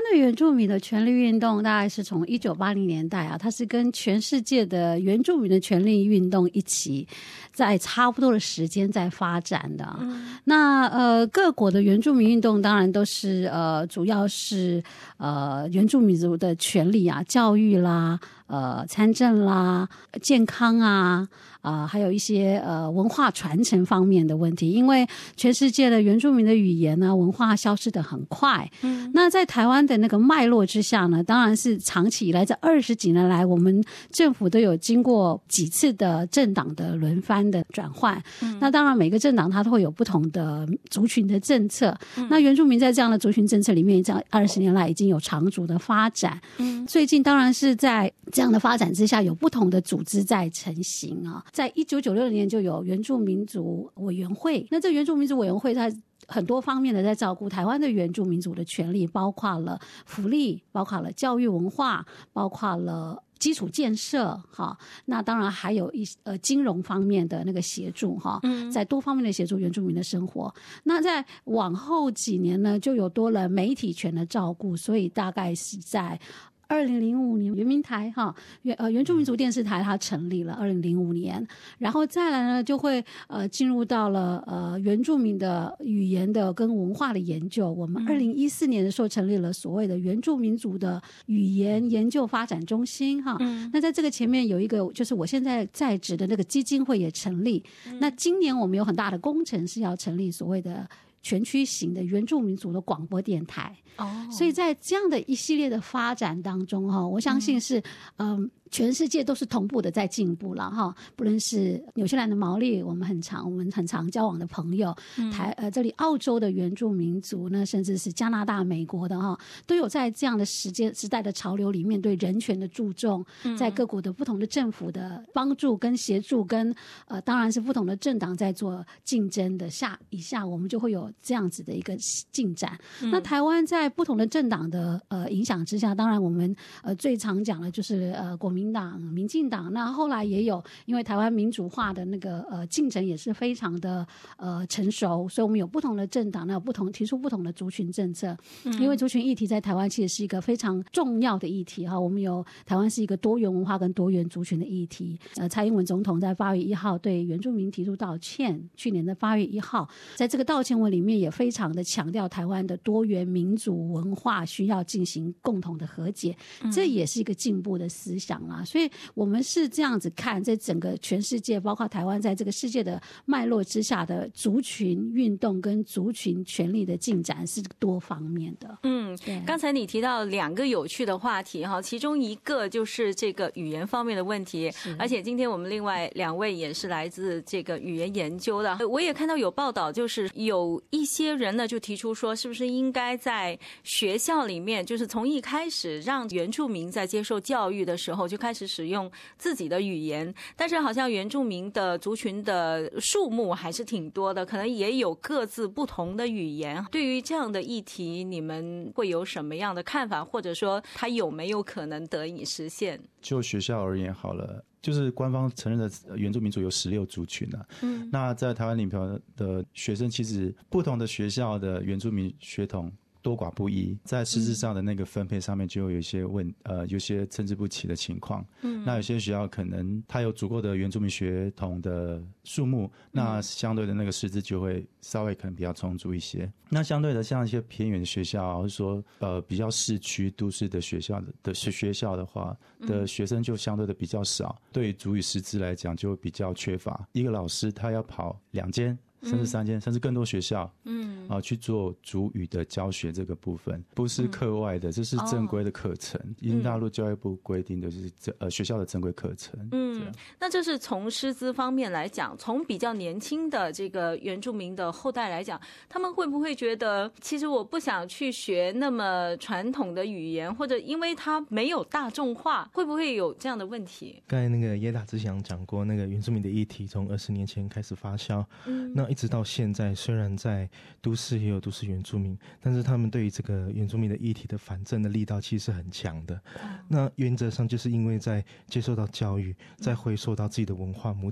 的原住民的权利运动大概是从1980年代啊，它是跟全世界的原住民的权利运动一起在差不多的时间在发展的。那各国的原住民运动当然都是主要是原住民族的权利啊，教育啦，参政啦，健康啊，还有一些文化传承方面的问题，因为全世界的原住民的语言呢，文化消失得很快。那在台湾的那个脉络之下呢，当然是长期以来这20几年来，我们政府都有经过几次的政党的轮番的转换。那当然每个政党它都会有不同的族群的政策。那原住民在这样的族群政策里面，这样20年来已经有长足的发展。最近当然是在这样的发展之下，有不同的组织在成型啊。在1996年就有原住民族委员会，那这原住民族委员会它很多方面的在照顾台湾的原住民族的权利，包括了福利，包括了教育文化，包括了基础建设，那当然还有金融方面的那个协助，在多方面的协助原住民的生活。那在往后几年呢，就有多了媒体权的照顾，所以大概是在2005年原民台原住民族电视台它成立了2005年，然后再来呢就会进入到了原住民的语言的跟文化的研究。我们2014年的时候成立了所谓的原住民族的语言研究发展中心那在这个前面有一个就是我现在在职的那个基金会也成立。那今年我们有很大的工程是要成立所谓的全区型的原住民族的广播电台。所以在这样的一系列的发展当中我相信是全世界都是同步的在进步了不论是纽西兰的毛利，我们很常交往的朋友，这里澳洲的原住民族呢，甚至是加拿大、美国的都有在这样的时代的潮流里面对人权的注重，在各国的不同的政府的帮助跟协助跟当然是不同的政党在做竞争的以下，我们就会有这样子的一个进展。那台湾在不同的政党的影响之下，当然我们最常讲的就是国民党、民进党，那后来也有因为台湾民主化的那个进程也是非常的成熟，所以我们有不同的政党，那有提出不同的族群政策。因为族群议题在台湾其实是一个非常重要的议题我们有台湾是一个多元文化跟多元族群的议题。蔡英文总统在8月1号对原住民提出道歉，去年的8月1号，在这个道歉文里面也非常的强调台湾的多元民主文化需要进行共同的和解，这也是一个进步的思想啦。所以我们是这样子看，在整个全世界包括台湾在这个世界的脉络之下的族群运动跟族群权利的进展是多方面的。 刚才你提到2个有趣的话题其中一个就是这个语言方面的问题，而且今天我们另外2位也是来自这个语言研究的。我也看到有报道，就是有一些人呢就提出说，是不是应该在学校里面，就是从一开始让原住民在接受教育的时候就开始使用自己的语言，但是好像原住民的族群的数目还是挺多的，可能也有各自不同的语言。对于这样的议题，你们会有什么样的看法，或者说它有没有可能得以实现？ 就学校而言好了，就是官方承认的原住民族有16族群那在台湾里头的学生，其实不同的学校的原住民血统多寡不一，在实质上的那个分配上面就有一些有些参差不齐的情况。那有些学校可能它有足够的原住民血统的数目，那相对的那个师资就会稍微可能比较充足一些。那相对的像一些偏远的学校或者说比较市区都市的学校的话的学生就相对的比较少，对于族语师资来讲就会比较缺乏。一个老师他要跑2间甚至3间甚至更多学校去做族语的教学，这个部分不是课外的，这是正规的课程，因大陆教育部规定的是学校的正规课程。 那这是从师资方面来讲，从比较年轻的这个原住民的后代来讲，他们会不会觉得其实我不想去学那么传统的语言，或者因为它没有大众化，会不会有这样的问题？ 刚才那个耶达之祥讲过，那个原住民的议题从20年前开始发酵，那一直到现在，虽然在都市也有都市原住民，但是他们对于这个原住民的议题的反正的力道其实是很强的。那原则上就是因为在接受到教育，再回溯到自己的文化母体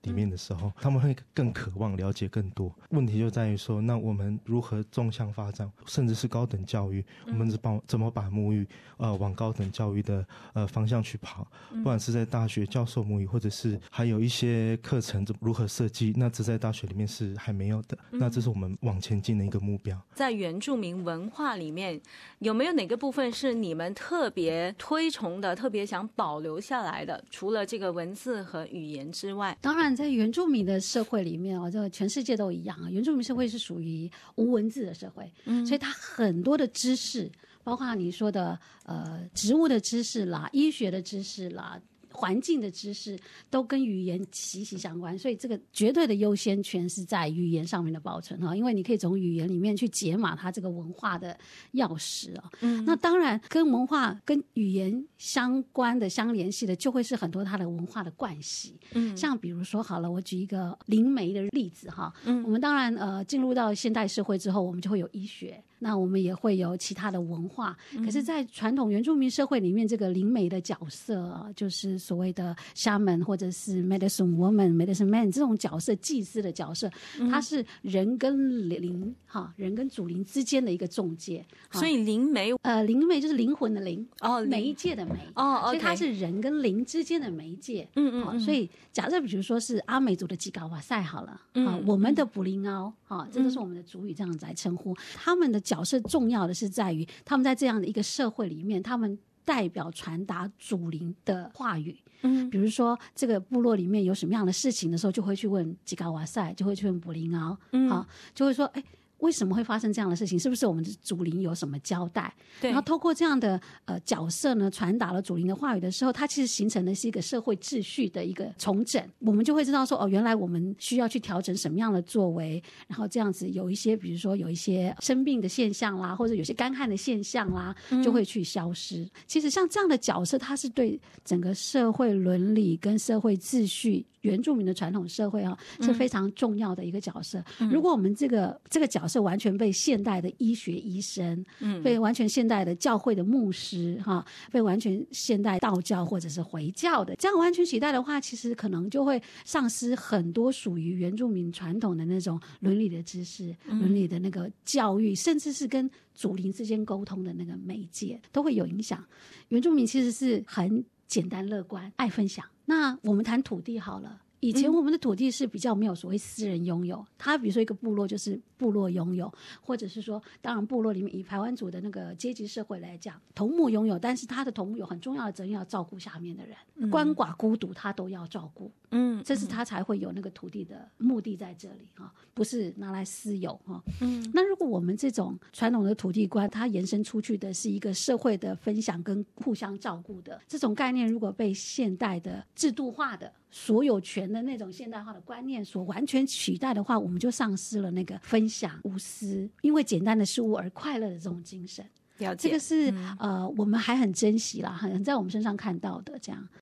里面的时候，他们会更渴望了解更多。问题就在于说，那我们如何纵向发展，甚至是高等教育，我们怎么把母语往高等教育的方向去跑，不管是在大学教授母语，或者是还有一些课程如何设计，那这在大学里面是还没有的，那这是我们往前进的一个目标。 在原住民文化里面，有没有哪个部分是你们特别推崇的，特别想保留下来的？除了这个文字和语言之外， 当然在原住民的社会里面这个全世界都一样原住民社会是属于无文字的社会，所以它很多的知识，包括你说的植物的知识啦、医学的知识啦、环境的知识都跟语言息息相关，所以这个绝对的优先权是在语言上面的保存因为你可以从语言里面去解码它这个文化的钥匙那当然跟文化跟语言相关的相联系的就会是很多它的文化的惯习像比如说好了，我举一个灵媒的例子我们当然进入到现代社会之后，我们就会有医学，那我们也会有其他的文化可是在传统原住民社会里面，这个灵媒的角色就是所谓的 shaman 或者是 medicine woman、medicine man 这种角色，祭司的角色，它是人跟灵人跟主灵之间的一个中介。 所以灵媒灵媒就是灵魂的灵媒介的媒所以它是人跟灵之间的媒介。所以假设比如说是阿美族的吉嘎瓦塞好了我们的布林奥这都是我们的族语这样子来称呼他们的角色。重要的是在于他们在这样的一个社会里面，他们代表传达祖灵的话语比如说这个部落里面有什么样的事情的时候，就会去问吉嘎瓦塞，就会去问布林奥就会说为什么会发生这样的事情？是不是我们的祖灵有什么交代？然后透过这样的角色呢，传达了祖灵的话语的时候，它其实形成的是一个社会秩序的一个重整。我们就会知道说，原来我们需要去调整什么样的作为，然后这样子有一些，比如说有一些生病的现象啦，或者有些干旱的现象啦，就会去消失。其实像这样的角色，它是对整个社会伦理跟社会秩序。原住民的传统社会是非常重要的一个角色。如果我们这个角色完全被现代的医学医生被完全现代的教会的牧师被完全现代道教或者是回教的这样完全取代的话，其实可能就会丧失很多属于原住民传统的那种伦理的知识伦理的那个教育，甚至是跟祖灵之间沟通的那个媒介都会有影响。原住民其实是很简单乐观爱分享。那我们谈土地好了，以前我们的土地是比较没有所谓私人拥有它比如说一个部落就是部落拥有，或者是说当然部落里面以排湾族的那个阶级社会来讲，头目拥有，但是他的头目有很重要的责任要照顾下面的人鳏寡孤独他都要照顾这是他才会有那个土地的目的在这里不是拿来私有那如果我们这种传统的土地观它延伸出去的是一个社会的分享跟互相照顾的这种概念，如果被现代的制度化的所有权的那种现代化的观念所完全取代的话，我们就丧失了那个分享无私因为简单的事物而快乐的这种精神。 了解， 这个是我们还很珍惜啦，很在我们身上看到的这样。